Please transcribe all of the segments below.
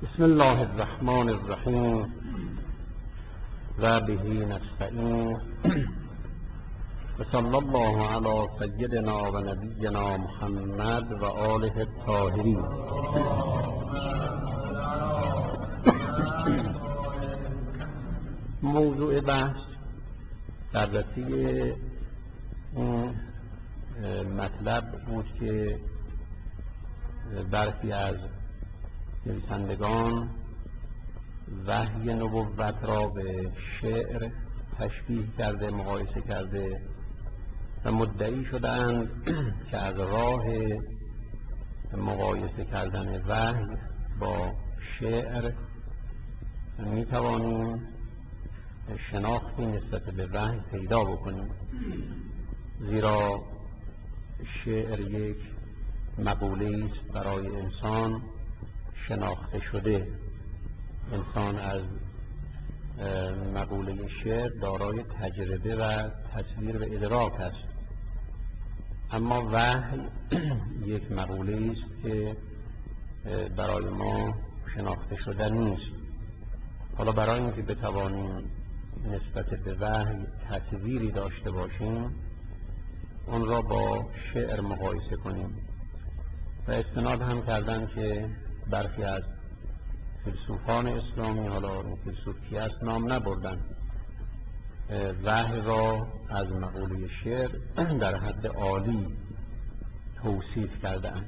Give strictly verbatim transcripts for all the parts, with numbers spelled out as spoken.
بسم الله الرحمن الرحیم و به نستعین و صلی الله علی سیدنا و نبینا محمد و آله الطاهرین. موضوع بحث بررسی این مطلب بود که برخی از نویسندگان وحی نبوت را به شعر تشبیه کرده، مقایسه کرده و مدعی شدند که از راه مقایسه کردن وحی با شعر می توانیم شناختی نسبت به وحی پیدا بکنیم، زیرا شعر یک مقوله است برای انسان شناخته شده. انسان از مقوله شعر دارای تجربه و تصویر و ادراک است، اما وحی یک مقوله است که برای ما شناخته شده نیست. حالا برای اینکه بتوانیم نسبت به وحی تصویری داشته باشیم، اون را با شعر مقایسه کنیم و استناد هم کردن که برخی از فیلسوفان اسلامی، حالا این فیلسوف کی است نام نبردن، وحی را از مقوله شعر در حد عالی توصیف کردند.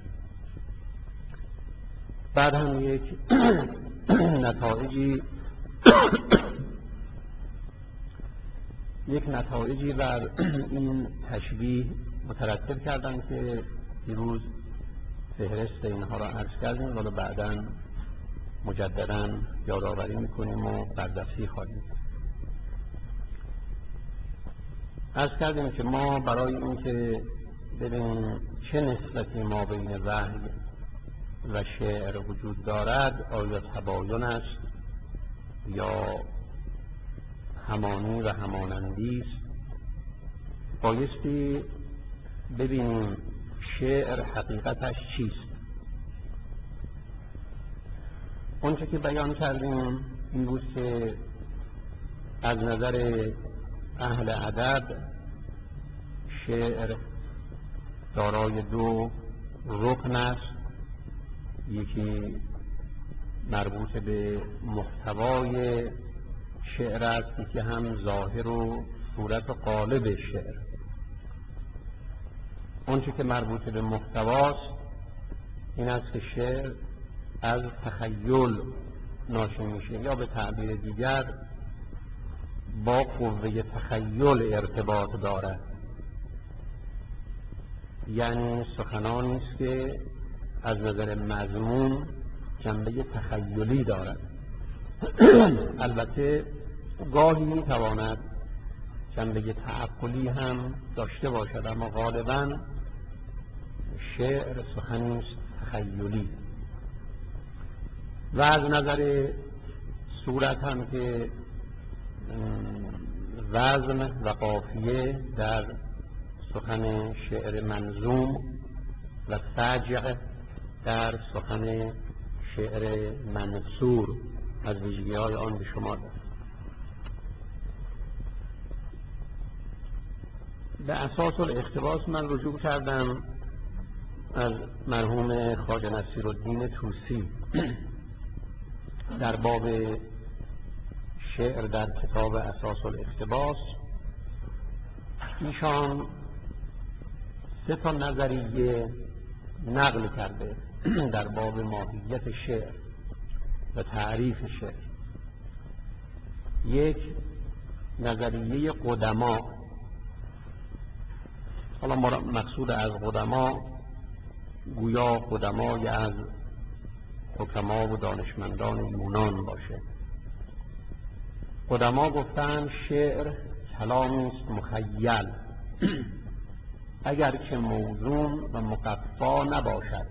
بعد هم یک نتایجی یک نتایجی بر این تشبیه مترتب کردند که دیروز فهرست اینها را عرض کردیم، ولی بعداً مجدداً یادآوری میکنیم و بررسی خواهیم. عرض کردیم که ما برای اینکه ببینیم چه نسبتی ما بین وحی و شعر وجود دارد، آیا تباین است یا همانی و همانندی است، بایستی ببینیم شعر حقیقتش چیست. اونچه که بیان کردیم این بود که از نظر اهل ادب شعر دارای دو رکن است، یکی مربوط به محتوای شعر است، یکی هم ظاهر و صورت و قالب شعر. اونچه که مربوط به محتواست این است که شعر از تخیل ناشی میشه، یا به تعبیر دیگر با قوه تخیل ارتباط دارد، یعنی سخنانی است که از نظر مضمون جنبه تخیلی دارد. البته گاهی میتواند جنبه تعقلی هم داشته باشد، اما غالباً شعر سخنی است تخیلی. و از نظر صورت هم که وزن و قافیه در سخن شعر منظوم و سجع در سخن شعر منثور از ویژگی‌های آن به شما دارد. به اساس الاقتباس من رجوع کردم از مرحوم خواجه نصیرالدین طوسی در باب شعر در کتاب اساس الاقتباس. ایشان سه تا نظریه نقل کرده در باب ماهیت شعر و تعریف شعر. یک نظریه قدما، حالا مقصود از قدما گویا قدمای از حکما و دانشمندان یونان باشه. قدما گفتن شعر کلامی است مخیل اگر که موزون و مقفا نباشد.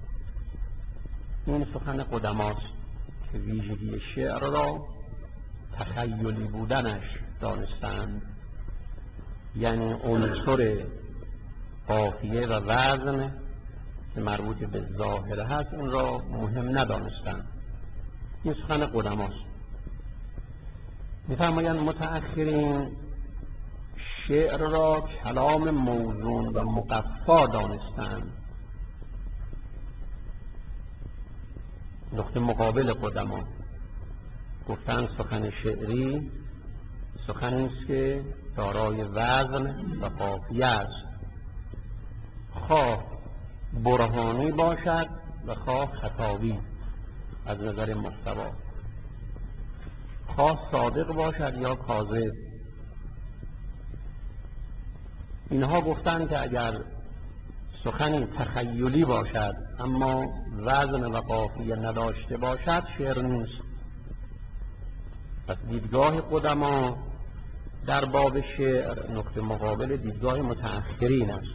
این سخن قدماست که ویژگی شعر را تخیلی بودنش دانستند، یعنی عنصر قافیه و وزن که مربوط به ظاهر هست این را مهم ندانستند. این سخن قدماست. می‌فرمایند متأخرین شعر را کلام موزون و مقفا دانستند. نقطه مقابل قدما گفتن سخن شعری سخنی است که دارای وزن و قافیه است، خواه برهانی باشد و خواه خطابی از نظر محتوا، خواه صادق باشد یا کاذب. اینها گفتند که اگر سخنی تخیلی باشد اما وزن و قافیه نداشته باشد شعر نیست. پس دیدگاه قدما در باب شعر نقطه مقابل دیدگاه متأخرین است.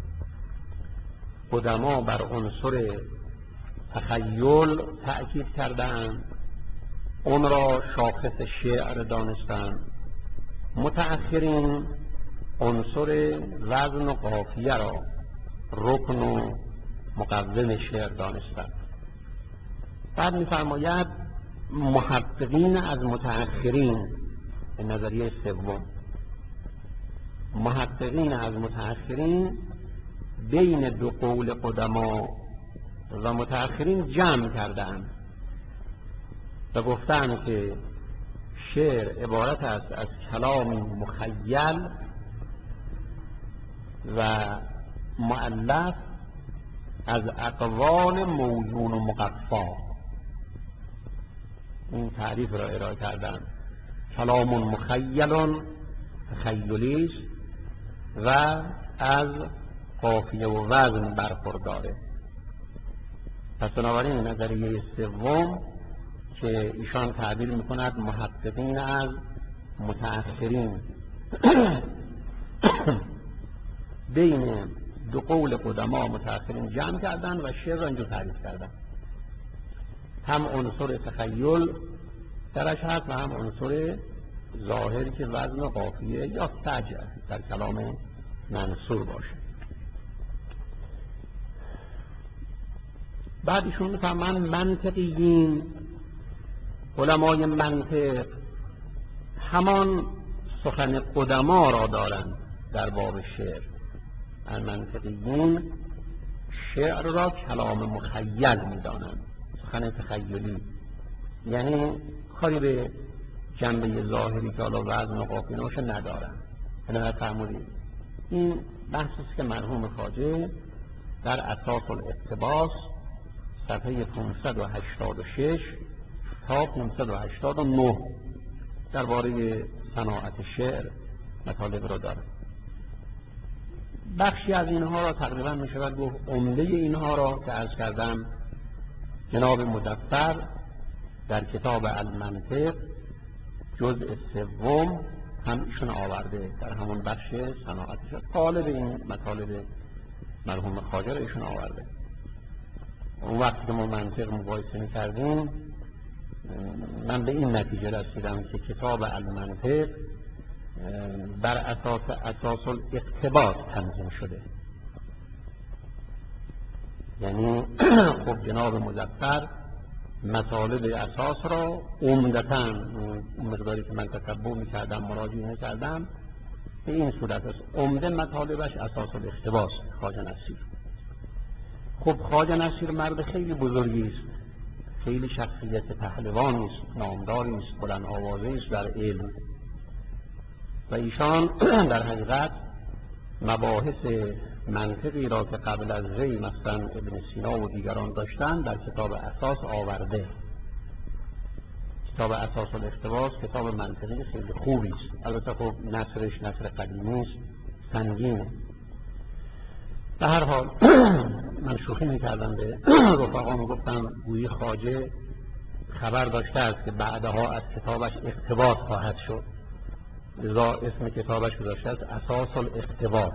قدما بر عنصر تخیل تأکید کردند، اون را شاخص شعر دانستند. متأخرین عنصر وزن و قافیه را رکن و مقوم شعر دانستند. بعد می‌فرماید محققین از متأخرین، به نظریه سوم، محققین از متأخرین بین دو قول قدما و متأخرین جمع کردند و گفتند که شعر عبارت است از کلامی مخیل و مؤلف از اقوال موزون و مقفا. این تعریف را ارائه کردند. کلام مخیل تخیلی است و از قافیه و وزن برخورداره. پس بنابراین نظریه سوم که ایشان تعبیر میکند محققین از متأخرین بین دو قول قدما متأخرین جمع کردن و شعر را اینجور تعریف کردن، هم عنصر تخیل درش هست و هم عنصر ظاهری که وزن و قافیه یا سجع در کلام منصور باشه. بعد ایشون میفهمن منطقیین، علمای منطق همان سخن قدما را دارند در باب شعر. المنطقیین شعر را کلام مخیل میدانند، سخن تخیلی، یعنی کاری به جنبه ظاهری که حالا وزن و قافیه باشه ندارند. بنابراین فرمودید این بحثی است که مرحوم خواجه در اساس الاقتباس صفحه پانصد و هشتاد و شش تا پانصد و هشتاد و نه درباره صناعت شعر مطالب را دارد. بخشی از اینها را تقریبا می شود گفت عمده اینها را که عرض کردم جناب مظفر در کتاب المنطق جزء سوم هم ایشون آورده، در همون بخش صناعتش طالب این مطالب مرحوم خواجه را ایشون آورده. اون وقتی که ما منطق مقایسه می‌کردیم من به این نتیجه رسیدم که کتاب المنطق بر اساس اساس الاقتباس تنظیم شده. یعنی خب جناب مظفر مطالب اساس را عمدتاً مقداری که من تتبع می‌کردم مراجعه می‌کردم به این صورت است. عمده مطالبش اساس الاقتباس خواجه نصیر. خب خواجه نصیر مرد خیلی بزرگی است، خیلی شخصیت پهلوانی است، نامداری است، بلند آوازه است در علم و ایشان در حقیقت مباحث منطقی را که قبل از وی مثلا ابن سینا و دیگران داشتن در کتاب اساس آورده. کتاب اساس الاقتباس کتاب منطقی خیلی خوبی است، البته خب نثرش نثر قدیمی است، سنگینه. به هر حال من شوخی میکردم به رفقا، میگفتم گویی خواجه خبر داشته است که بعدها از کتابش اقتباس خواهد شد، لذا اسم کتابش گذاشته است اساس الاقتباس.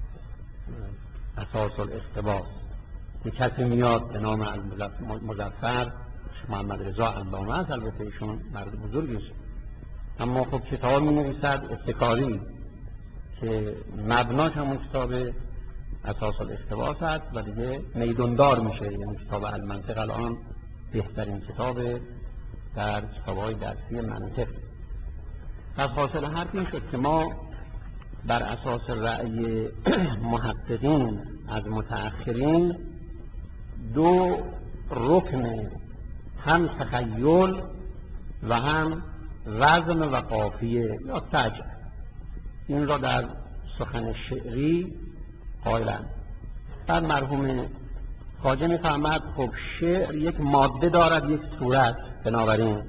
اساس الاقتباس یک کسی میاد به نام مظفر محمد رضا علامه است، البته ایشون مرد بزرگی است، اما خب کتاب می نویسد ابتکاری که مبناش همون کتاب اساس الاقتباس هست و دیگه میدوندار میشه. یعنی کتاب المنطق الان بهترین کتاب در کتاب‌های درسی منطق. پس حاصل حرف این شد که ما بر اساس رأی محققین از متأخرین دو رکن، هم تخیل و هم وزن و قافیه یا سجع، این را در سخن شعری قائلند. بعد مرحوم خواجه می‌فرماید خب شعر یک ماده دارد، یک صورت، بنابراین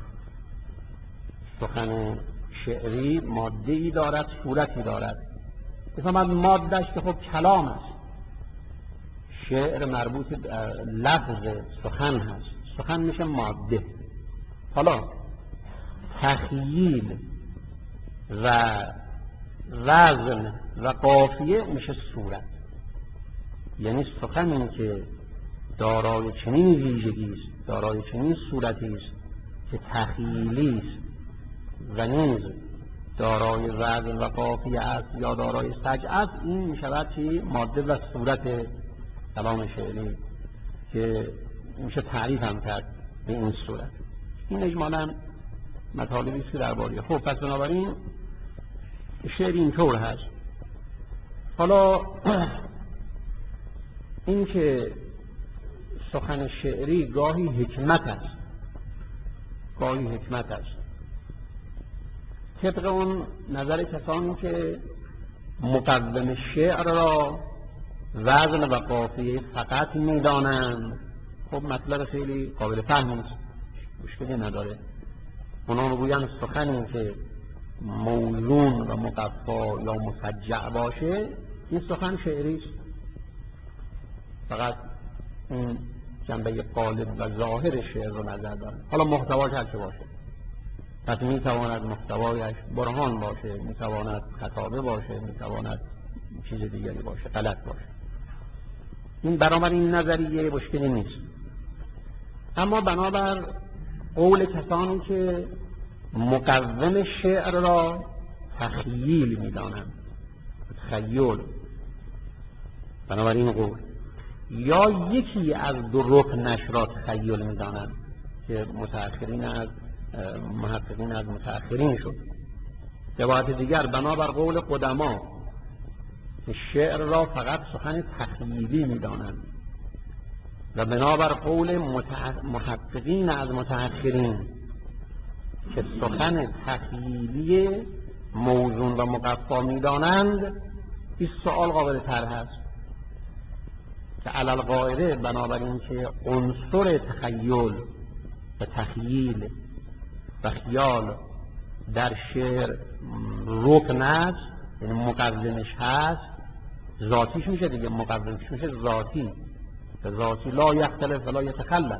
سخن شعری ماده‌ای دارد، صورتی دارد. می‌فرماید ماده‌اش که خب کلام است، شعر مربوط به لفظ سخن هست، سخن میشه ماده. حالا تخییل و وزن و قافیه میشه صورت. یعنی سخنی که دارای چنین ویژگی است، دارای چنین صورتی است که تخییلی است و نیز دارای وزن و قافیه است یا دارای سجع است، این میشود چی؟ ماده و صورت کلام شعری که میشه تعریف هم کرد به این صورت. این اجمالاً مطالبی است که درباره. خب پس بنابراین شعر اینطور هست. حالا این که سخن شعری گاهی حکمت است، گاهی حکمت است، طبق اون نظر کسانی که مقوم شعر را وزن و قافیه فقط میدانند، خب مطلب خیلی قابل فهم است، مشکلی نداره. اونا میگویند سخنی که موزون و مقفا یا مسجع باشه این سخن شعری است، فقط این جنبه قالب و ظاهر شعر رو نظر داره. حالا محتواش هر چه باشه، پس میتواند محتوایش برهان باشه، میتواند خطابه باشه، میتواند چیز دیگری باشه، غلط باشه. این برابر این نظریه مشکلی نیست. اما بنابر قول کسانی که مقوم شعر را تخییل میدانند، تخیل، بنابراین قول یا یکی از دو رکنش را تخیل میدانند که متأخرین از محققین از متأخرین شد. روایت دیگر بنابر قول قدما که شعر را فقط سخن تخییلی میدانند و بنابر قول محققین از متأخرین که سخن تخییلی موزون و مقفا میدانند، این سوال قابل طرح است که علل قاعده بنابراین که عنصر تخیل و تخییل و خیال در شعر رکن است، یعنی مقومش هست، ذاتیش میشه دیگه، مقومش میشه ذاتی، ذاتی لا یختلف ولا یتخلف.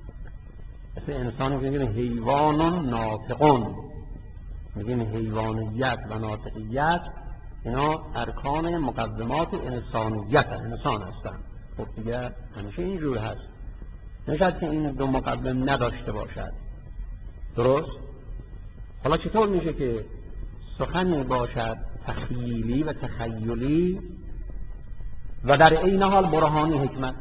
مثل انسانی که میگیم حیوان ناطقون، میگیم حیوانیت و ناطقیت اینا ارکان مقدمات انسانیت انسان هستن. خب دیگه همیشه اینجور هست، نشد که این دو مقدم نداشته باشد. درست؟ حالا چطور میشه که سخنی باشد تخییلی و تخیلی و در عین حال برهانی حکمت؟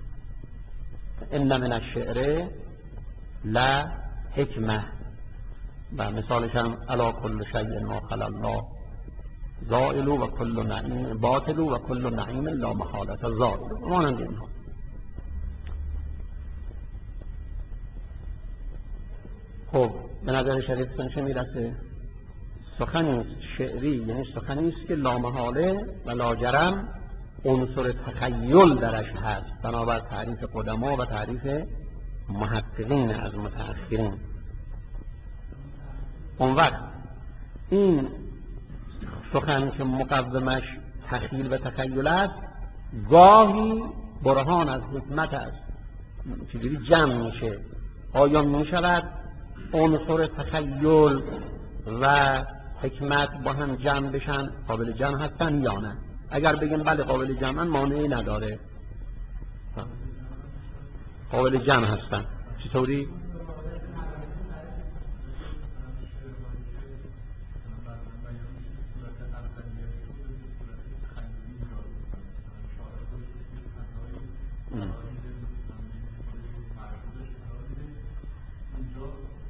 ان من الشعر لا حکمه، و مثالش هم الا کل شیء ما خلا الله زائل و کل نعیم باطل و کل نعیم لا محالة زائل. مانند اینها. خب به نظر شریفتون چه میرسه؟ سخنی شعری یعنی سخنی است که لامحاله و لاجرم عنصر تخیل درش هست بنابر تعریف قدما و تعریف محققین از متأخرین. اون وقت این سخن که مقومش تخیل و تخیل است گاهی برهان از حکمت است. چجوری جمع میشه؟ آیا میشود عنصر تخیل و حکمت با هم جمع بشن؟ قابل جمع هستن یا نه؟ اگر بگیم بله قابل جمعن مانعی نداره، قابل جمع هستن. چطوری؟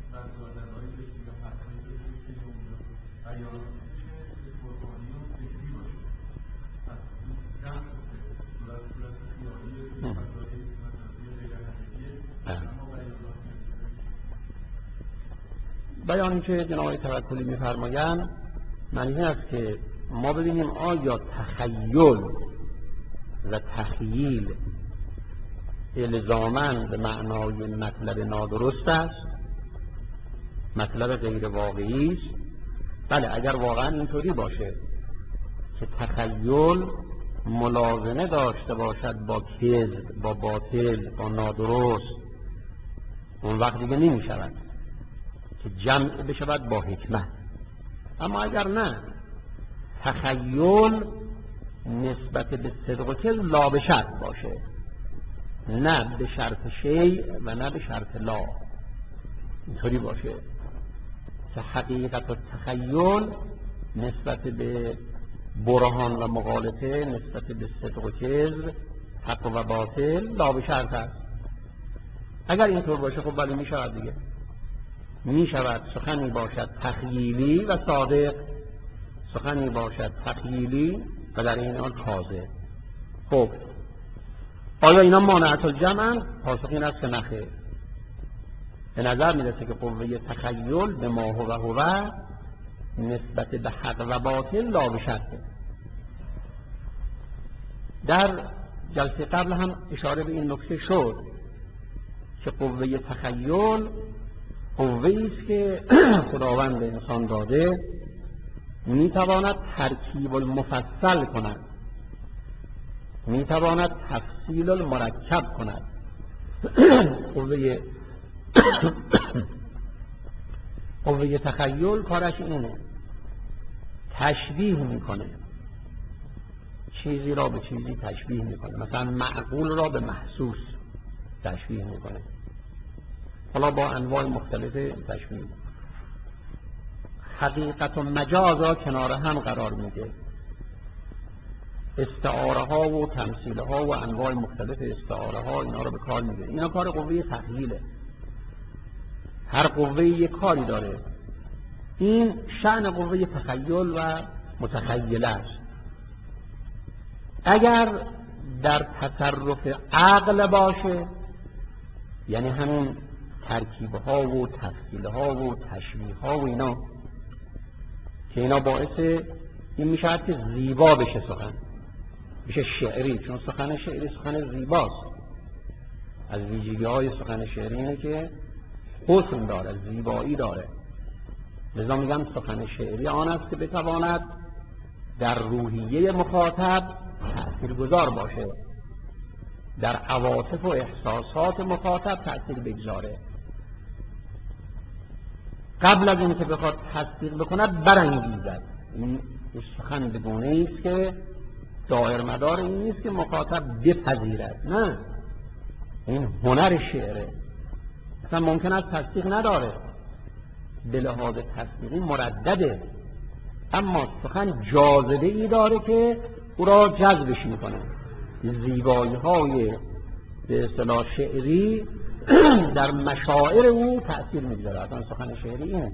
بیانی که جناب توکلی می‌فرمایند معنی این است که ما ببینیم آیا تخیل و تخییل الزاماً به معنای مطلب نادرست است، مطلب غیر واقعی است. بله، اگر واقعا اینطوری باشه که تخیل ملازمه داشته باشد با کذب، با باطل، با نادرست، اون وقت دیگه نمی شود که جمع بشود با حکمت. اما اگر نه، تخیل نسبت به صدق و کذب لا به شرط باشه، نه به شرط شیء و نه به شرط لا، اینطوری باشه که حقیقت و تخیل نسبت به برهان و مغالطه، نسبت به صدق و کذب، حق و باطل لا به شرط است. اگر اینطور باشه خب ولی می شود دیگه، می شود سخنی باشد تخییلی و صادق، سخنی باشد تخییلی و در این حال کاذب. خب آیا اینا مانعت الجمع؟ پاسخ این است که نخیر. به نظر میرسه که قوه تخیل به ما هو و هو نسبت به حق و باطل لا به شرطه. در جلسه قبل هم اشاره به این نکته شد که قوه تخیل قوه‌ای است که خداوند به انسان داده، میتواند ترکیب المفصل کند، میتواند تفصیل المرکب کند. قوه قوه تخیل کارش اینه، تشبیه میکنه، چیزی را به چیزی تشبیه میکنه، مثلا معقول را به محسوس تشبیه میکنه، حالا با انواع مختلف تشبیه. حقیقت و مجاز را کنار هم قرار میده، استعاره ها و تمثیل ها و انواع مختلف استعاره ها اینا رو به کار میگیره. اینا کار قوه تخیله. هر قوه یک کاری داره. این شأن قوه تخیل و متخیله است. اگر در تصرف عقل باشه، یعنی همین ترکیب ها و تفصیل ها و تشبیه ها و اینا که اینا باعث این میشه که زیبا بشه سخن، بشه شعری، چون سخن شعری سخن زیباست. از ویژگی های سخن شعری اینه که حسن داره، زیبایی داره. لذا میگم سخن شعری آن است که بتواند در روحیه مخاطب تأثیرگذار باشه، در عواطف و احساسات مخاطب تأثیر بگذاره. قبل از این که بخواد تصدیق بکند برانگیزد. این سخن به گونه‌ای است که دایر مدار این نیست که مخاطب بپذیرد، نه، این هنر شعره. اصلا ممکن است تصدیق نداره، به لحاظ تصدیقی مردده، اما سخن جاذبه ای داره که او را جذبش میکنه. زیبایی های به اصطلاح شعری در مشاعر او تأثیر میگذاره. اصلا سخن شعری اینه،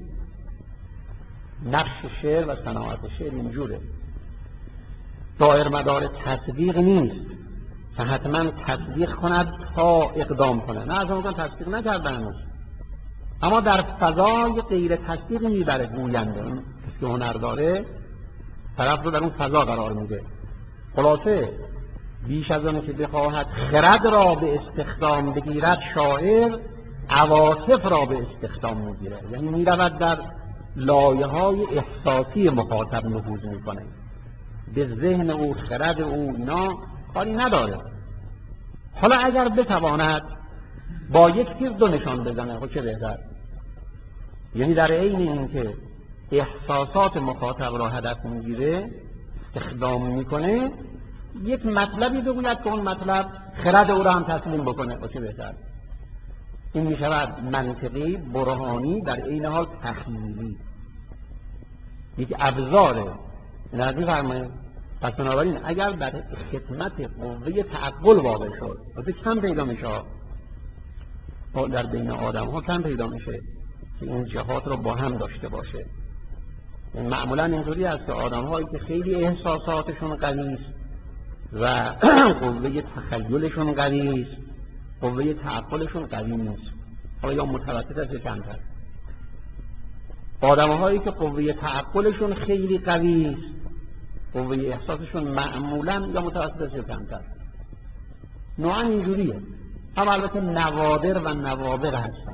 نقش شعر و صناعت شعر اینجوره. دایر مدار تصدیق نیست که حتما تصدیق کند تا اقدام کنه، نه، از اون تصدیق نکرده هنوز، اما در فضای غیر تصدیق میبره گوینده. اون که هنر داره طرف رو در اون فضا قرار میده. خلاصه بیش از آن که بخواهد خرد را به استخدام بگیرد، شاعر عواطف را به استخدام میگیره، یعنی میرود در لایه های احساسی مخاطب نفوذ میکنه، به ذهن او، خرد او اینا کاری نداره. حالا اگر بتواند با یک تیر دو نشان بزنه خب چه بهتر. یعنی در عین این که احساسات مخاطب را هدف میگیره، استخدام میکنه، یک مطلبی بگوید که اون مطلب خرد او را هم تسلیم بکنه خب چه بهتر. این میشود منطقی، برهانی، در عین حال تخیلی، یک ابزاره. نظیر فرمایید. پس بنابراین اگر در خدمت قوه تعقل واقع شد، وقتی کم پیدا میشه در بین آدم ها، کم پیدا میشه، که این جهات رو با هم داشته باشه. معمولا اینطوری است که آدم‌هایی که خیلی احساساتشون قوی است و قوه تخیلشون قوی است، قوه تعقلشون قوی نیست، حالا یا متوسط است یا کمتر. آدم‌هایی که قوه تعقلشون خیلی قوی است، قوه احساسشون معمولا یا متوسط است یا کمتر. نوعا اینجوریه. هم البته نوادر و نوابغ هستن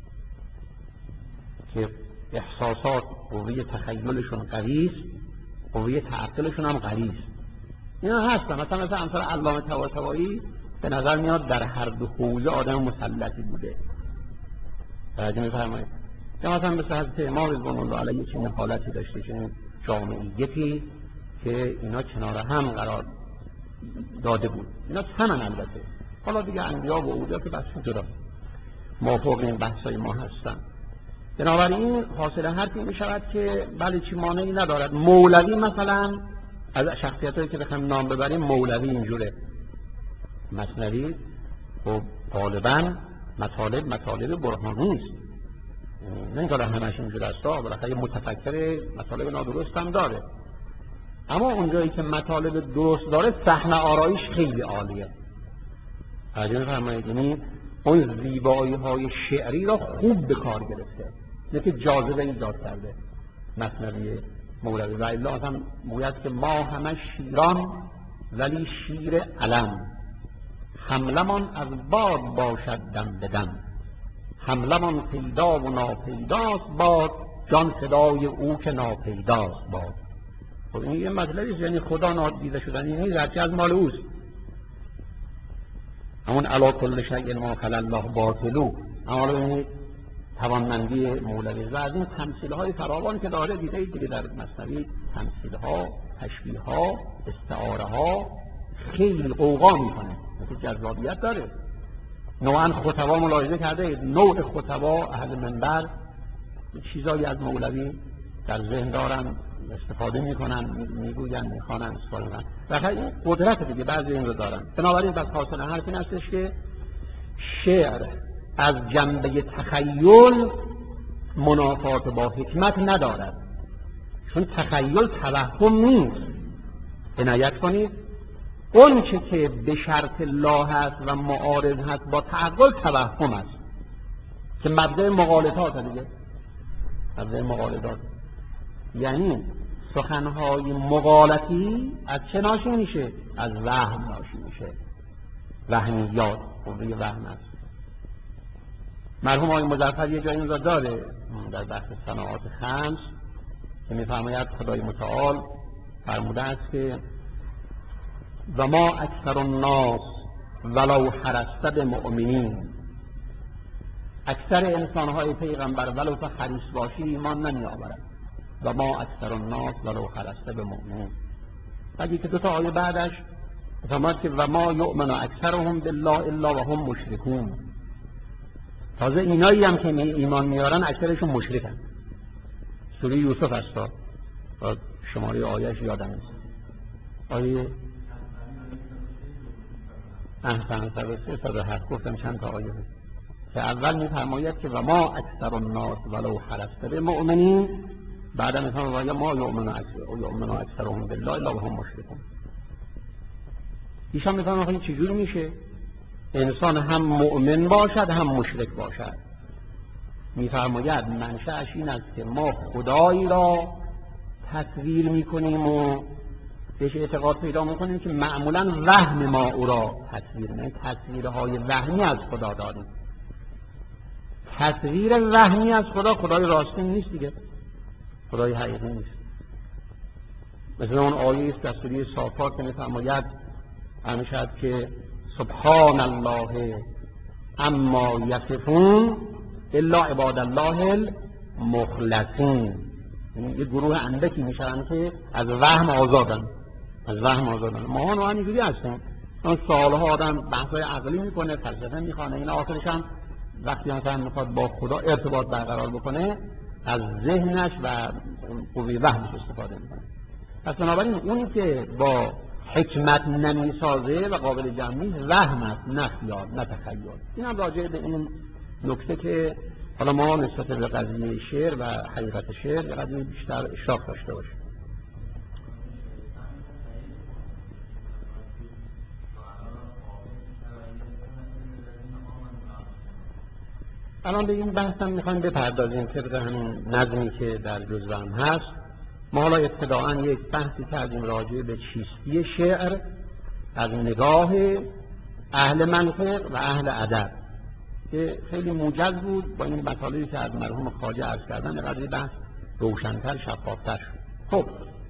که احساسات قوه تخیلشون قوی است، قوه تعقلشون هم قوی است. اینا هستن. مثلا مثلا امثال علامه طباطبایی به نظر میاد در هر دو حوزه آدم مسلطی بوده. توجه می‌فرمایید؟ یا مثلا مثل حضرت امام رضوان الله علیه چنین حالتی داشته، چنین جامعیتی که اینا کنار هم قرار داده بود. اینا همن البته. حالا دیگه انبیا و اولیا که بحث جدا موافق این بحثای ما هستن. بنابراین حاصل حرف این میشود که بله چی مانعی ندارد. مولوی مثلا از شخصیتایی که بخوایم نام ببریم، مولوی اینجوره. مثنوی خب غالبا مطالب مطالب برهانی است. نه اینکه همش اینجوری است، بالاخره یه متفکر مطالب نادرست هم داره. اما اونجایی که مطالب درست داره صحنه آرایش خیلی عالیه. توجه می‌فرمایید؟ یعنی اون زیبایی‌های شعری را خوب به کار گرفته، نه که جاذبه ایجاد کرده. مثنوی مولوی و الا هم میگوید که ما همه شیران ولی شیر علم، حملمان از باد باشد دم به دم، حملمان پیدا و ناپیداست باد، جان فدای او که ناپیداست باد. خب این یه مطلبی است، یعنی خدا نادیده شدنی نیست، هرچی از مال اوست. همون علا کل شیء ما خلا الله باطلو. اما این توانمندی مولوی و از این تمثیل‌های فراوان که داره دیده دیگه در مثنوی، تمثیل‌ها، تشبیه‌ها، استعاره‌ها خیلی قوقا میکنه، مثل جذابیت داره. نوعا خطبا ملاحظه کرده، نوع خطبا اهل منبر چیزایی از مولوی در ذهن دارن، استفاده میکنن، میگوین، میخوانن، استفاده میکنن. و این قدرت دیگه بعضی این رو دارن. بنابراین بس حاصل حرف این هستش که شعر از جنبه تخیل منافات با حکمت ندارد، چون تخیل توهم نیست. عنایت کنید، اون چه که به شرط الله هست و معارض هست با تعقل توهم است که مبدأ مغالطات دیگه، مبدأ مغالطات. یعنی سخنهای مغالطی از چه ناشی میشه؟ از وهم ناشی میشه. وهمیات، قوه وهم است. مرحوم آقای مظفر یه جایی اینجا داره در بحث صناعات خمس که میفرماید خدای متعال فرموده است که و ما اکثر الناس ولو حرصت بمؤمنین، اکثر انسانهای پیغمبر ولو تو حریص باشی ایمان نمی آورد. و ما اکثر الناس ولو حرصت بمؤمنین. بگی که دو تا آیه بعدش فرمود که و ما یؤمن اکثرهم بالله الا وهم مشرکون. تازه اینایی هم که ایمان میارن اکثرشون مشرکن. سوره یوسف است. تا شماره آیهش یادم نیست. آیه احسن سبسه سبه هست، گفتم چند تا آیه هست که اول میفرماید که و ما اکثر الناس ولو حرصت بمؤمنین، بعد میفرماید و ما یؤمن اکثرهم بالله الا وهم مشرکون. ایشان میفرماید این چجوری میشه؟ انسان هم مؤمن باشد هم مشرک باشد. میفرماید منشأش این است که ما خدایی را تصویر میکنیم و بهش اعتقاد پیدا میکنیم که معمولا وهم ما او را تصویر میکنیم. تصویرهای وهمی از خدا داریم. تصویر وهمی از خدا خدای راستین نیست دیگه، خدای حقیقی نیست. مثل اون آیه است در سوره صافات که میفرماید همیشه که سبحان الله اما یصفون الا عباد الله المخلصین. یعنی یه گروه اندکی میشن که از وهم آزادن، از وهم آزادن. ما ها نوعا اینجوری هستیم. اون سالها آدم بحث‌های عقلی میکنه، فلسفه میخوانه، این آخرش هم وقتی مثلا میخواد با خدا ارتباط برقرار بکنه از ذهنش و قوه وهمش استفاده میکنه. پس بنابراین اونی که با حکمت نمیسازه و قابل جمع نیست وهم است، نه خیال، نه تخیل. این هم راجع به این نکته که حالا ما نسبت به قضیه شعر و حقیقت شعر یه قضیه بیشتر اشراف داشته باشیم. الان به این بحث هم میخوایم بپردازیم طبق همین نظمی که در جزوه هم هست. ما حالا ابتداعاً یک بحثی کردیم راجع به چیستی شعر از نگاه اهل منطق و اهل ادب که خیلی موجز بود. با این مطالبی که از مرحوم خواجه عرض کردن قضیه بحث روشن‌تر شفاف‌تر شد. خب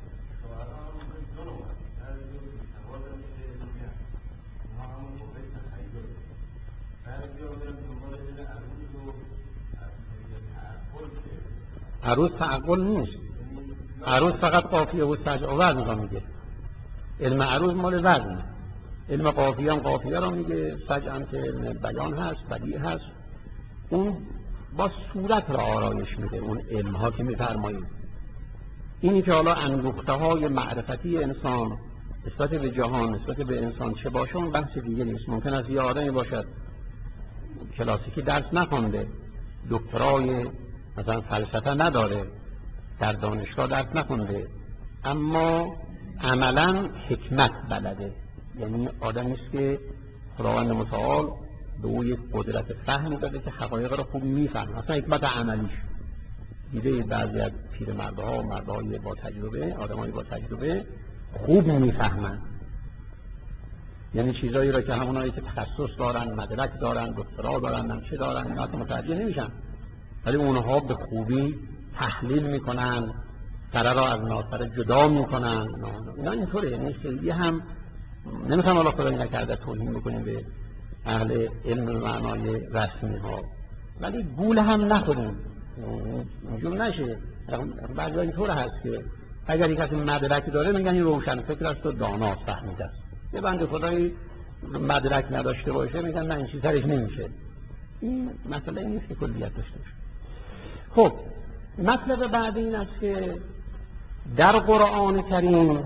عروض تعقل نیست، عروض فقط قافیه و سجع و وزن را میگه. علم عروض مال وزن، علم قافیه هم قافیه را میگه، سجع هم که علم بیان هست، بدیع هست، اون با صورت را آرایش میده. اون علم ها که میفرمایید اینی که حالا انگفته های معرفتی انسان نسبت به جهان، نسبت به انسان چه باشه، اون بحث دیگه نیست. ممکن است یه آدمی باشد کلاسیکی درس نخونده، دکترای مثلا فلسفه نداره، در دانشگاه درس نخونده، اما عملا حکمت بلده. یعنی آدمی است که خداوند متعال به او یک قدرت فهم داده که حقایق را خوب میفهمه. اصلا حکمت عملیش دیده بعضی از پیرمردها و مردهای با تجربه، آدمای با تجربه خوب میفهمن. یعنی چیزایی را که همونایی که تخصص دارن، مدرک دارن، دکترا دارن، هم چه دارن، اینا که متوجه نمیشن، ولی اونها به خوبی تحلیل میکنن، سره را از ناسره جدا میکنن. اینا اینطوره. یعنی خیلی هم نمیخوام حالا خدایی نکرده توهین بکنیم به اهل علم به معنای رسمی ها، ولی گول هم نخوریم اینجور نشه. بعضی اینطور هست که اگر یک کسی مدرک داره میگن این روشن فکر است و دانا فهمیده است. یه بنده خدایی مدرک نداشته باشه میگن نه این چیز سرش نمیشه. این مسئله این نیست که کلیت داشته باشه. خب مطلب بعد این است که در قرآن کریم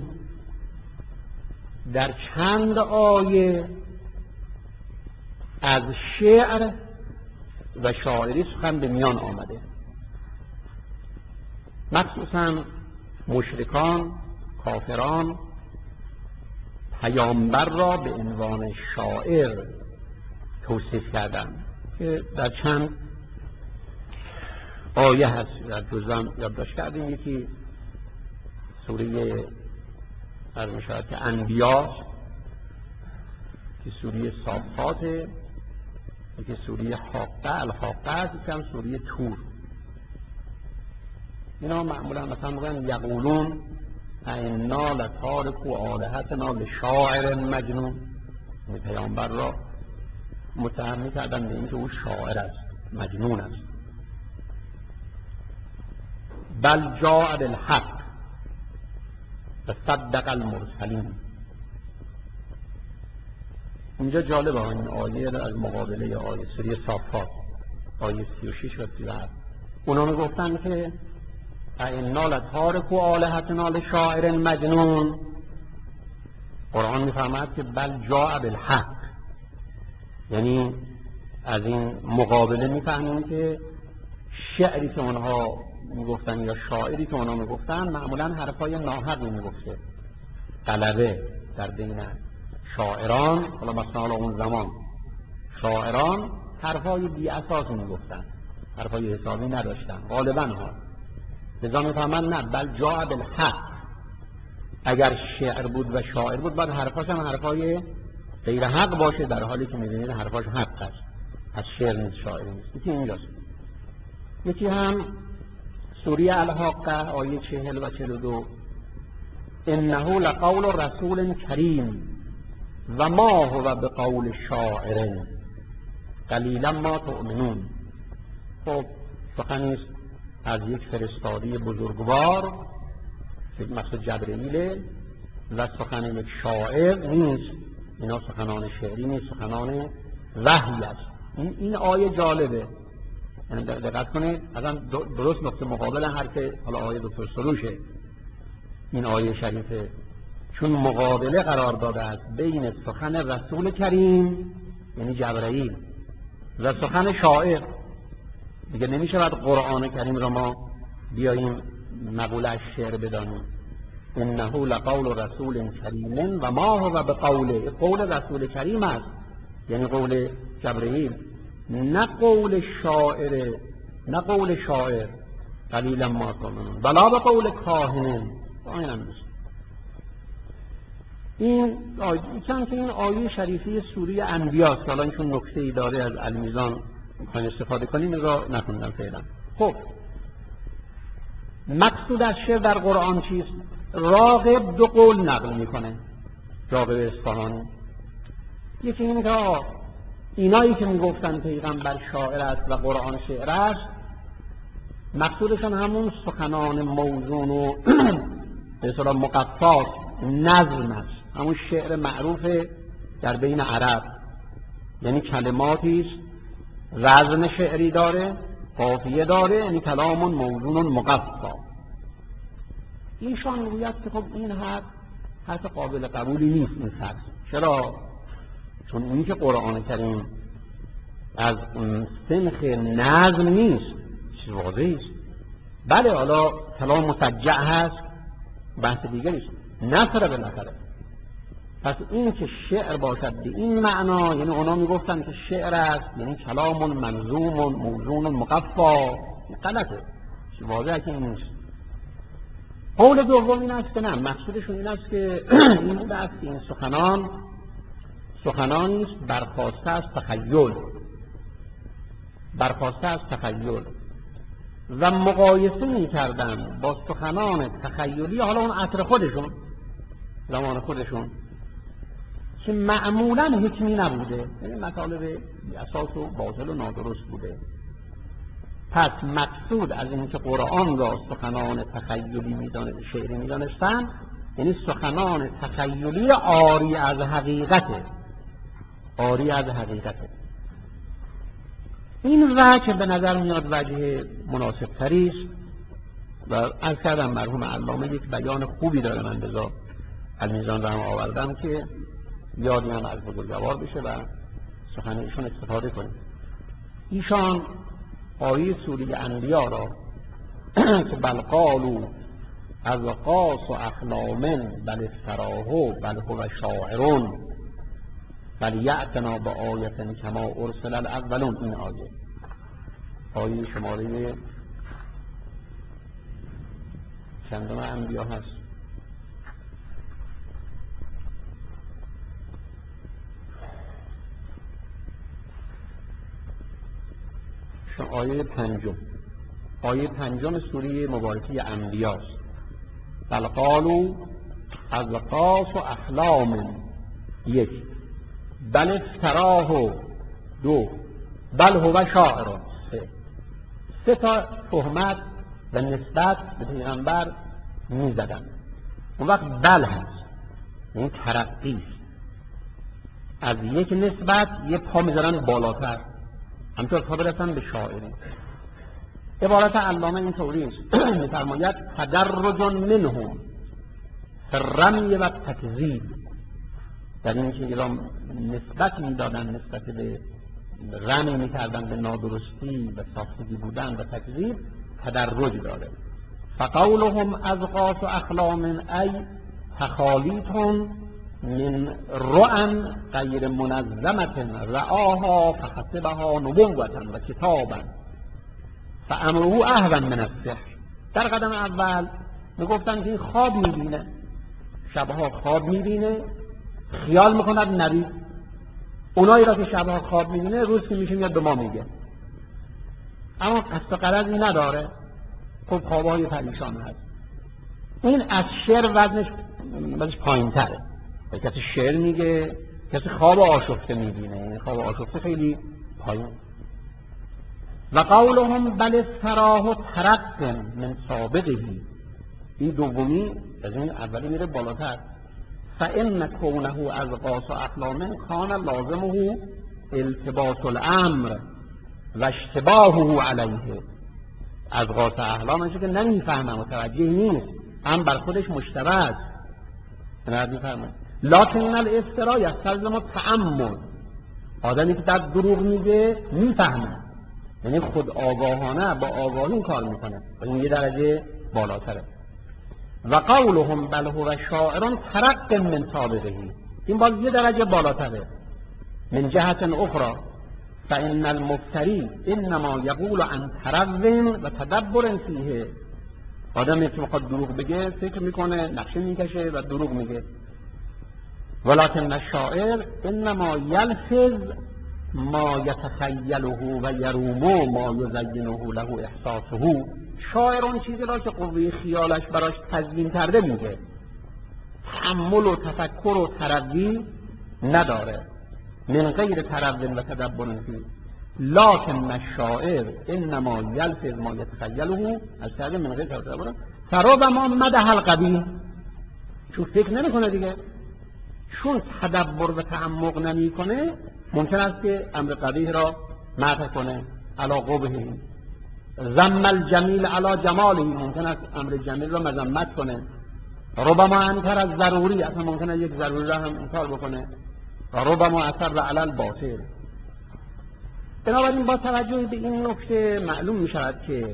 در چند آیه از شعر و شاعری سخن به میان آمده. مخصوصا مشرکان، کافران پیامبر را به عنوان شاعر توصیف کردند که در چند آیه هست. در جزوه یادداشت کردیم. یکی سوره از مشاهد که انبیاء، که سوره صافات، یکی سوره حاقه الحاقه، یکی هم سوره طور. اینا معمولا مثلا میگن یقولون اینا لتارکو آلهتنا لشاعر مجنون. این پیامبر را متهم کردن به اینکه او شاعر است، مجنون است. بل جاء بالحق و صدق المرسلین. اینجا جالبه این آیه از مقابله آیه سوره صافات آیه سی و شش و سی و هفت. اونا میگفتن که اینا لتارکو آلهتنا لشاعر مجنون. قرآن میفرماید که بل جاء بالحق، یعنی از این مقابله میفهمیم که شعری که اونها میگفتن یا شاعری که اونها میگفتن معمولا حرفای ناحقی میگفته. غلبه در بین شاعران، حالا مثلا اون زمان شاعران حرفای بی اساس میگفتن، حرفای حسابی نداشتن غالبا ها. لذا میفهمن نه بل جاء بالحق. اگر شعر بود و شاعر بود باید حرفاش هم حرفای غیر حق باشه، در حالی که میبینید حرفاش حق است. از شعر نیست، شاعر نیست. یکی اینجاست. یکی هم سوره الحاقه آیه چهل و چهل و دو. انه لقول رسول کریم و ما هو بقول شاعر قلیلا ما تؤمنون. خب سخنی است از یک فرستاده بزرگوار که مثل جبرئیل و سخن یک شاعر نیست. اینا سخنان شعری نیست، سخنان وحی است. این این آیه جالبه، یعنی دقت کنید اصلا درست نقطه مقابل حرف حالا آیه دکتر سروشه. این آیه شریفه چون مقابله قرار داده است بین سخن رسول کریم یعنی جبرئیل و سخن شاعر. دیگه نمیشه بعد قرآن کریم را ما بیاییم مقوله از شعر بدانیم. انه لقول رسول کریم و ما هو بقوله، قول رسول کریم است، یعنی قول جبرئیل، نه قول شاعر، نه قول شاعر قلیلا ما تؤمنون ولا به قول کاهن. این هم نیست. این آیه چند که این آیه شریفی سوره انبیاء است که الان چون نکته ای داره از المیزان میخوایم استفاده کنیم، این را نخوندم فعلا. خب مقصود از شعر در قرآن چیست؟ راغب دو قول نقل میکنه، راغب اصفهانی. یکی این که اینایی که میگفتن پیغمبر شاعر است و قرآن شعر است، مقصودشون همون سخنان موزون و به اصطلاح مقفاست، نظم است، همون شعر معروف در بین عرب، یعنی کلماتی است وزن شعری داره، قافیه داره، یعنی کلام موزون مقفا. ایشان میگوید که خب این حرف حرف قابل قبولی نیست. این فرض چرا؟ چون این که قرآن کریم از سنخ نظم نیست، چیز واضحی است. بله حالا کلام مسجع هست، بحث دیگری است، نفر به نفره. پس این که شعر باشد به این معنا، یعنی اونا میگفتن که شعر است یعنی کلام منظوم موزون مقفا، غلطه، چیز واضحه که این نیست. قول دوم این است که نه، مقصودشون این است که این بوده است که این سخنان سخنانی است برخواسته از تخیل، برخواسته از تخیل و مقایسه می کردن با سخنان تخیلی حالا اون عصر خودشون، زمان خودشون، که معمولا حکمی نبوده، یعنی مطالب اساس و باطل و نادرست بوده. پس مقصود از این که قرآن را سخنان تخیلی میدانه، شعری میدانستن، یعنی سخنان تخیلی عاری از حقیقته، عاری از حقیقته. این وجه به نظر میاد وجه مناسب تری است و از کردم مرحوم علامه یک بیان خوبی داره، من بذار المیزان رو هم آوردم که یادی هم از بزرگوار بشه و سخن ایشون استفاده کنیم. ایشان آیه سوره انبیاء را که بل قالوا از قاس و احلام بل افتراه بل هو شاعر بل یأتنا به آیة کما ارسل الاولون، این آیه آیه شماره چندم انبیاء هست؟ آیه پنجم، آیه پنجم سوره مبارکه انبیاء است. بل قالوا از قاس و احلام، یک، بل افتراه، دو، بل هو شاعر، سه. سه تا تهمت و نسبت به پیغمبر می زدن. اون وقت بل هست، این ترقی است، از یک نسبت یک پا می زدن بالاتر، همطور پا برسن به شاعری. عبارت علامه این طوری است، می فرماید تدرج منهم فی الرمی و تکذیب، در این که ایران نسبت می دادن، نسبت به رمی می کردن به نادرستی و ساختگی بودن و تکذیب، تدرج داره. فقولهم از قاس و اخلام ای تخالیتون من رؤن غیر منظمت رعاها فحسبها نبوتا و کتابا فامره اهون من السحر. در قدم اول میگفتن که این خواب میبینه، شبها خواب میبینه، خیال میکند نبی. اونایی را که شبها خواب میبینه روز که میشه میاد به ما میگه، اما قصد و غرضی نداره. خب خوابهای پریشان هست. این از شعر وزنش وزنش پایین تره. کسی شعر میگه، کسی خواب آشفته میبینه، این خواب آشفته خیلی پایین. و قولهم بل افتراه ترق من سابقهی، این دومی از این اولی میره بالاتر. فإن كونه از قاس و احلام کان لازمه التباس الامر و اشتباهه علیه. از قاس و احلامش که نمیفهمه، متوجه نیست، هم بر خودش مشتبه است، نمیفهمه. لکن این الافترا یستلزم تأمل. آدمی که در دروغ میگه میفهمه، یعنی خود آگاهانه با آگاهی این کار میکنه و این یه درجه بالاتره. و قولهم بل هو شاعر ترق من سابقه، این باز یه درجه بالاتره. من جهت اخرى فإن المفتری انما یقول عن ترو و تدبر فیه، آدمی که میخواد دروغ بگه فکر میکنه، نقشه میکشه و دروغ میگه. ولکن الشاعر انما یلفظ ما یتخیله و یرومو ما یزینه له احساسه، شاعر اون چیزی را که قوه خیالش براش تزیین کرده میگه، تأمل و تفکر و تروی نداره. من غیر ترو و تدبر فیه لکن الشاعر انما یلفظ ما یتخیله از طریق من غیر تدبر فربما مدح القبیح، چون فکر نمیکنه دیگه، چون تدبر و تعمق نمیکنه ممکن است که امر قبیح را مدح کنه علی قبحه، ذم الجمیل علی جماله، ممکن است امر جمیل را مذمت کنه. ربما انکر از ضروری، اصلا ممکن است یک ضروری را هم انکار بکنه. ربما اثر علی الباطل. بنابراین با توجه به این نکته معلوم می شود که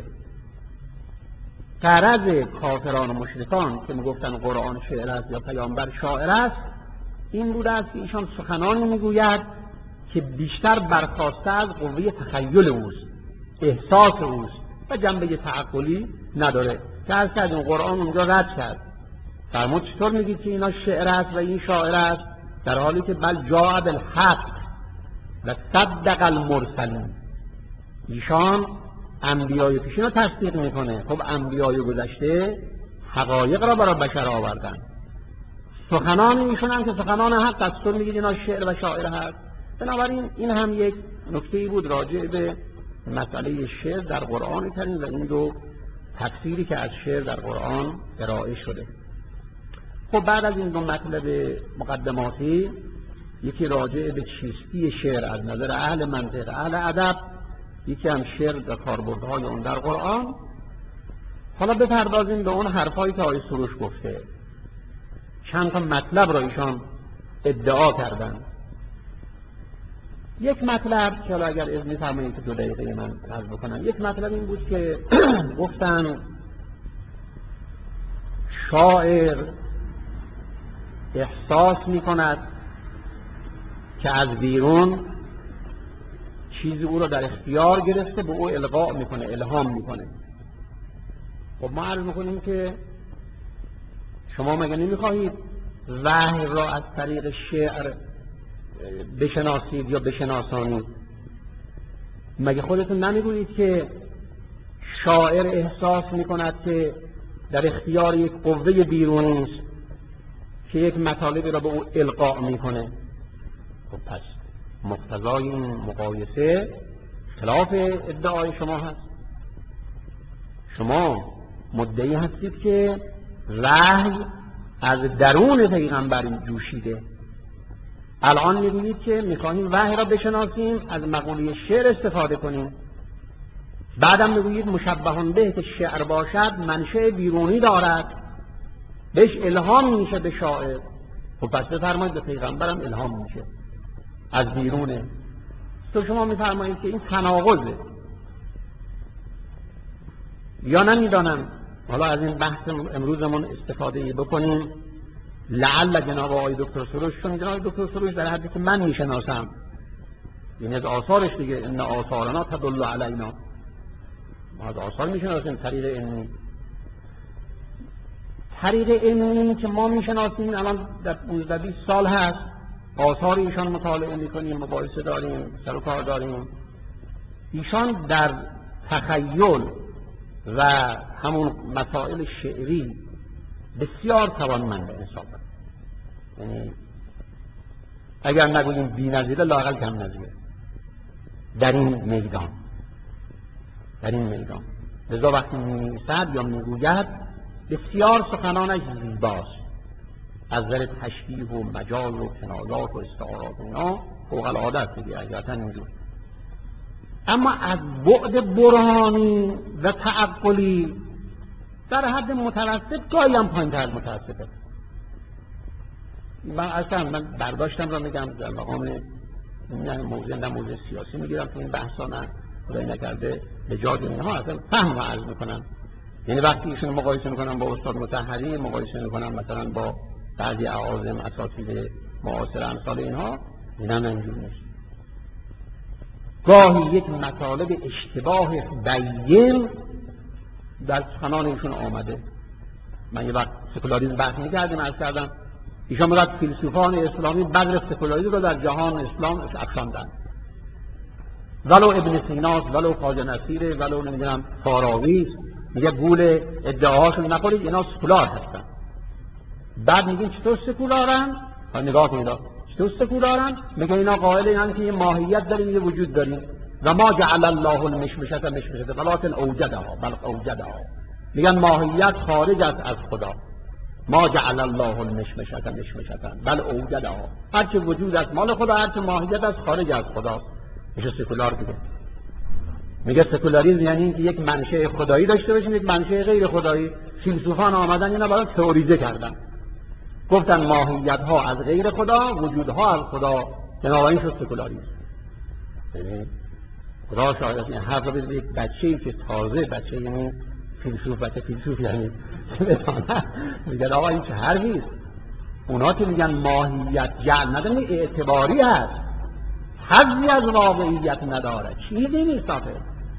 غرض کافران و مشرکان که میگفتن قرآن شعر است یا پیامبر شاعر است این بوده است که ایشان سخنانی میگوید که بیشتر برخواسته از قوه تخیل اوست، احساس اوست و جنبه تعقلی نداره. که از که از این قرآن اونجا رد کرد، فرمود چطور میگید که اینا شعر است و این شاعر است، در حالی که بل جاء بالحق و صدق المرسلین، ایشان انبیای پیشین رو تصدیق میکنه. خب انبیای گذشته حقایق را برای بشر آوردن، سخنان ایشون هم که سخنان حق است، تو میگید اینا شعر و شاعر هست. بنابراین این هم یک نکته‌ای بود راجع به مسئله شعر در قرآن کریم و این دو تفسیری که از شعر در قرآن ارائه شده. خب بعد از این دو مطلب مقدماتی، یکی راجع به چیستی شعر از نظر اهل منطق اهل ادب، یکی هم شعر و کاربردهای اون در قرآن. حالا بپردازیم به اون حرفایی که آقای سروش گفته. چند تا مطلب را ایشان ادعا کردن. یک مطلب که حالا اگر اذن فرمایید که دو دقیقه من عرض بکنم، یک مطلب این بود که گفتن شاعر احساس می کند که از بیرون چیزی او را در اختیار گرفته، به او القا میکنه، الهام میکنه. خب ما عرض میکنیم که شما مگه نمیخواهید وحی را از طریق شعر بشناسید یا بشناسانید؟ مگه خودتون نمیگویید که شاعر احساس میکند که در اختیار یک قوه بیرونی است که یک مطالبی را به او القا میکنه؟ خب پس مقتضای این مقایسه خلاف ادعای شما هست. شما مدعی هستید که وحی از درون پیغمبر جوشیده. الان میگویید که میخواهیم وحی را بشناسیم، از مقوله شعر استفاده کنیم. بعدم میگویید مشبهون به که شعر باشد منشأ بیرونی دارد، بهش الهام میشه به شاعر. خب پس بفرمایید به پیغمبرم الهام میشه از بیرونه. تو شما میفرمایید که این تناقضه. یا نمیدانم، حالا از این بحث امروزمون استفاده بکنیم، لعل جناب آقای دکتر سروش، چون جناب دکتر سروش در حدی که من میشناسم، یعنی از آثارش دیگه، ان آثارنا تدل علینا، ما از آثار میشناسیم. طریق علمی طریق علمی که ما میشناسیم الان در پانزده بیست سال هست، آثار ایشان مطالعه میکنیم، مباحثه داریم، سر و کار داریم. ایشان در تخیل و همون مسائل شعری بسیار توانمند حساب، یعنی اگر نگوییم بی‌نظیره لااقل کم نظیره در این میدان در این میدان لذا وقتی می‌نویسد یا میگوید بسیار سخنانش زیباست، از نظر تشبیه و مجاز و کنایات و استعارات اینا فوق العاده است دیگه، حقیقتا اینجور. اما از بعد برهانی و تعقلی در حد متوسط، گاهی هم پایین‌تر از متوسطه. من اصلا من برداشتم را میگم در مقام موضوع نه موضوع سیاسی میگیرم تو این بحثا، نه خدای نکرده به جاد اینها اصلا فهم رو عرض میکنن. یعنی وقتی ایشون مقایسه میکنن با استاد مطهری، مقایسه میکنن مثلا با بعضی اعاظم اساتید معاصر امثال اینها، اینا منجور نیست. گاهی یک مطالب اشتباه بین در سخنان ایشون آمده. من یه وقت سکولاریسم بحث می‌کردیم، عرض کردم ایشان مرد فیلسوفان اسلامی بذر سکولاریسم رو در جهان اسلام افشاندن، ولو ابن سیناست، ولو خواجه نصیره، ولو نمیدونم فاراوی، میگه گول ادعاهاشون نخورید، اینا سکولار هستن. بعد میگیم چطور سکولارن؟ ها نگاه کنید چطور سکولارن؟ میگه اینا قائل اینن که یه ماهیت داریم، یه وجود داریم. و ما جعل الله المشمشة مشمشة ولكن اوجدها بل اوجدها. میگن ماهیت خارج است از خدا. ما جعل الله المشمشة مشمشة بل اوجدها. هر چه وجود است مال خدا، هر چه ماهیت است خارج از خدا. میشه سکولار دیگه. میگه سکولاریسم یعنی اینکه یک منشأ خدایی داشته باشیم، یک منشأ غیر خدایی. فیلسوفان آمدن اینا برای تئوریزه کردن، گفتن ماهیت ها از غیر خدا، وجودها از خدا، بنابراین شد سکولاریسم. ببین خدا شاید این حرف رو به یک بچه‌ای که تازه بچه یعنی فیلسوف بچه فیلسوف یعنی بدانه، میگه آقا این چه حرفی است؟ اونا که میگن ماهیت جعل نداره اعتباری هست، حظی از واقعیت نداره، چیزی نیست آخه.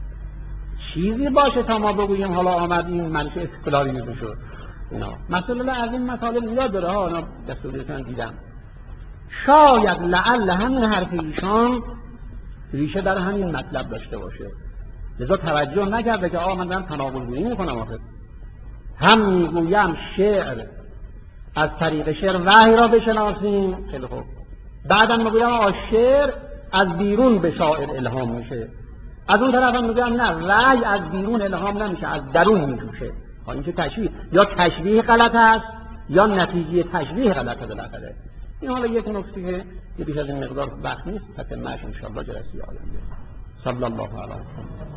چیزی باشه تا ما بگوییم حالا آمد این منشأ سکولاریسم شد. اینا مسئله از این مطالب زیاد داره ها، اینا دستوریتون دیدم. شاید لعل همین حرف ایشان ریشه در همین مطلب داشته باشه، لذا توجه نکرده که آقا من دارم تناقض گویی میکنم. آخه هم میگویم شعر از طریق شعر وحی را بشناسیم، خیلی خوب. بعدم میگویم آقا شعر از بیرون به شاعر الهام میشه. از اون طرف هم میگم نه، وحی از بیرون الهام نمیشه، از درون میجوشه. این که تشبیه یا تشبیه غلط است یا نتیجه تشبیه غلطه بالاخره. این حالا یک نکته که بیش از این مقدار وقت نیست، تتمه‌اش ان شاء الله جلسه آینده. صلی الله علیه و سلم.